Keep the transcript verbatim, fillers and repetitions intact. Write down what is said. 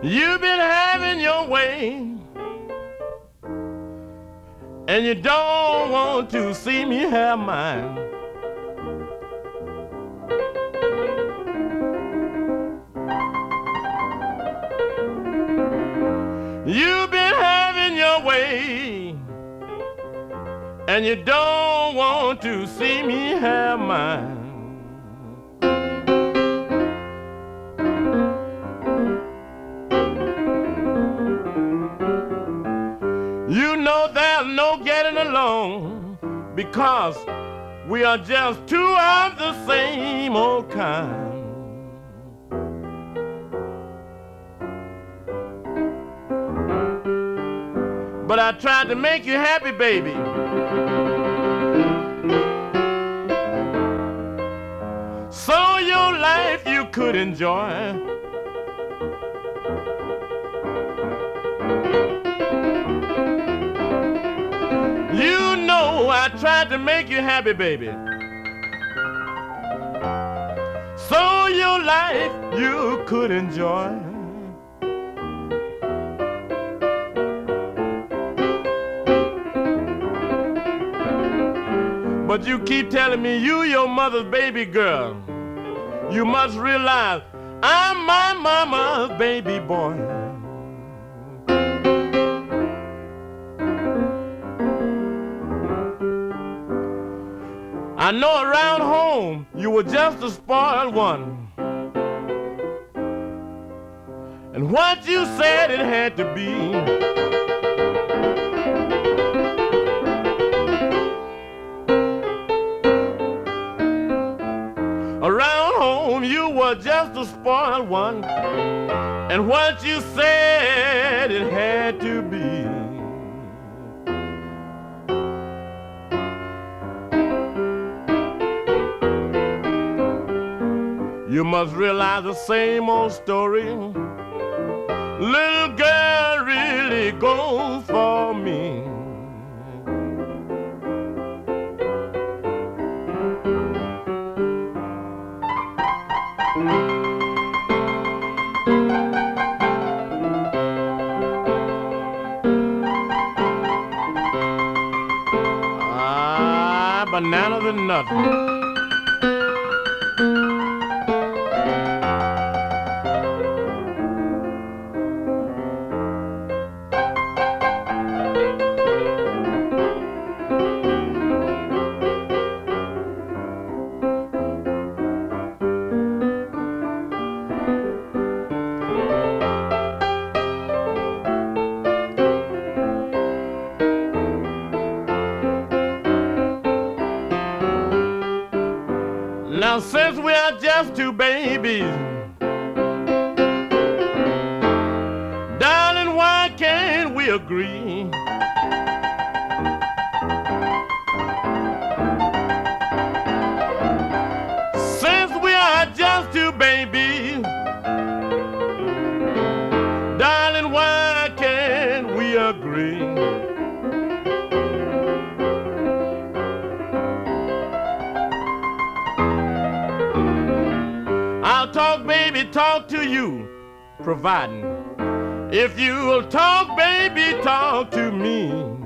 You've been having your way, and you don't want to see me have mine. You've been having your way, and you don't want to see me have mine. You know there's no getting along because we are just two of the same old kind. But I tried to make you happy, baby. So your life you could enjoy. You know I tried to make you happy, baby. So your life you could enjoy. But you keep telling me you your mother's baby girl. You must realize I'm my mama's baby boy. I know around home you were just a spoiled one. And what you said it had to be. Around home you were just a spoiled one. And what you said it had to be. You must realize the same old story. Little girl really goes for me. Ah, bananas and nuts. Now since we are just two babies, darling, why can't we agree? Since we are just two babies, darling, why can't we agree? I'll talk, baby, talk to you, providing if you'll talk, baby, talk to me.